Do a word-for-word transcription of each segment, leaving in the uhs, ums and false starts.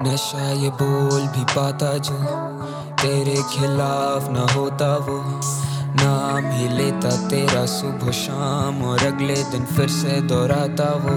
नशा ये बोल भी पाता जो तेरे खिलाफ न होता वो नाम ही लेता तेरा सुबह शाम और अगले दिन फिर से दोहराता वो।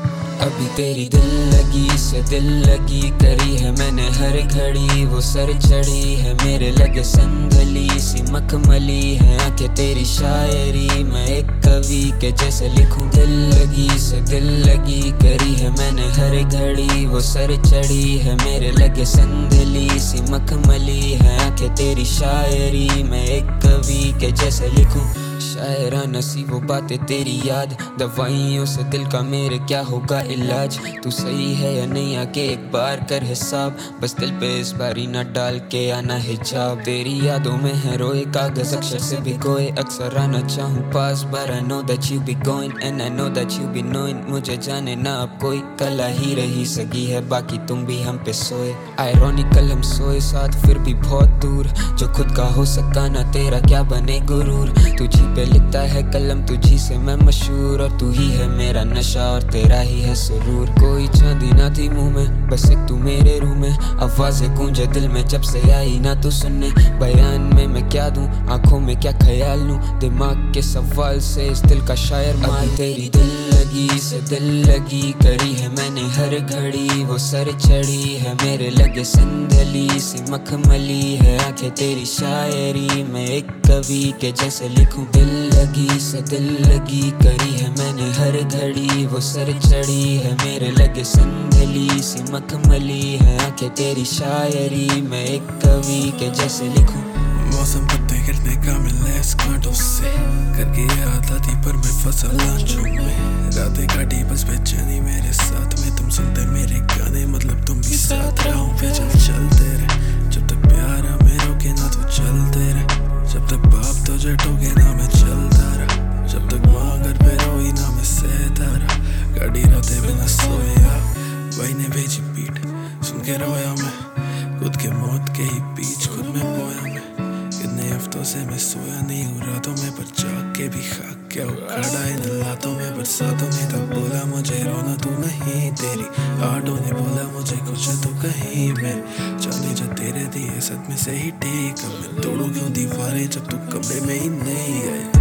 अभी तेरी दिल लगी से दिल लगी करी है मैंने हर घड़ी वो सर चढ़ी है मेरे लगे संदली सी मखमली है आंखें तेरी शायरी मैं एक कवि के जैसे लिखूं। दिल लगी से दिल लगी करी है मैंने हर घड़ी वो सर चढ़ी है मेरे लगे संदली सी मखमली है आंखें तेरी शायरी मैं एक कवि के जैसे लिखूं। शायराना सी वो बातें तेरी याद दवाइयों से दिल का मेरे क्या होगा इलाज। तू सही है या नहीं आके एक बार कर हिसाब बस दिल पे इस बारी ना डाल के आना हिजाब। तेरी यादों में है रोए कागज अक्षर से भिगोए अक्सर आना चाहूँ पास but I know that you be going and I know that you be knowing। मुझे जाने ना अब कोई कला ही रही सगी है बाकी तुम भी हम पे सोए। आयरॉनिकल हम सोए साथ फिर भी बहुत दूर जो खुद का हो सका ना तेरा क्या बने गुरूर। तुझी पे लिखता है कलम तुझी से मैं मशहूर और तू ही है मेरा नशा और तेरा ही है सुरूर। कोई चांदी ना थी मुंह में बस एक तू मेरे रूह में आवाज़ें गूंजे दिल में जब से आई ना तू सुनने। बयान में मैं क्या दूं आंखों में क्या ख्याल लूं दिमाग के सवाल से इस दिल का शायर मार। तेरी दिल लगी से दिल लगी करी है मैंने हर घड़ी वो सर चढ़ी है मेरे लगे संदली सी मखमली है आंखें तेरी शायरी मैं एक कवि के जैसे लिखूं। दिल लगी से दिल लगी करी है मैंने हर घड़ी वो सर चढ़ी है मेरे लगे संदली सी मखमली है आंखें तेरी शायरी मैं एक कवि के जैसे लिखूं। मौसम पत्ते गिरने का मिले इस कांटों से करके याद आती पर मैं फंसा लांचों में। रातें काटी बस बेचैनी मेरे साथ में तुम सुनते मेरे गाने मतलब तुम भी साथ रहो पे चल चलते रहे जब तक प्यार हमें रोके ना तो चलते रहे जब तक बाप तो जटोगे ना मैं चलता रहा जब तक माँ घर पे रोई ना मैं सहता रहा गाड़ी रोते बिना सोया भाई ने भेजी पीठ सुन के रोया मैं खुद के मौत के ही बीच खुद में बोया मैं। कितने हफ्तों से मैं सोया नहीं हूँ रातों में पर जाग के भी खाक क्या उखाड़ा इन लातों में बरसातों में तब बोला मुझे रोना तू नहीं तेरी आड़ों ने बोला मुझे कुछ तू कहीं मैं जाने जो तेरे दिए सदमे से ही ठीक अब मैं तोड़ू क्यों दीवारें जब तू कमरे में ही नहीं है।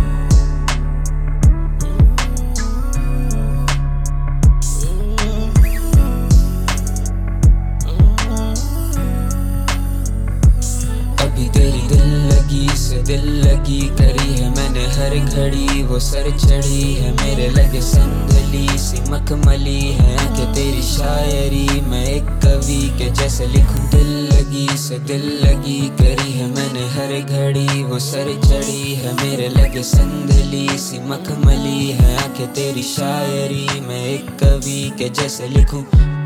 तेरी दिल लगी से दिल लगी करी है मैंने हर घड़ी वो सर चढ़ी है मेरे लगे संदली सी मखमली है आंखें तेरी शायरी मैं एक कवि के जैसे लिखूं। दिल लगी से दिल लगी करी है मैंने हर घड़ी वो सर चढ़ी है मेरे लगे संदली सी मखमली है आंखें तेरी शायरी मैं एक कवि के जैसे लिखूं।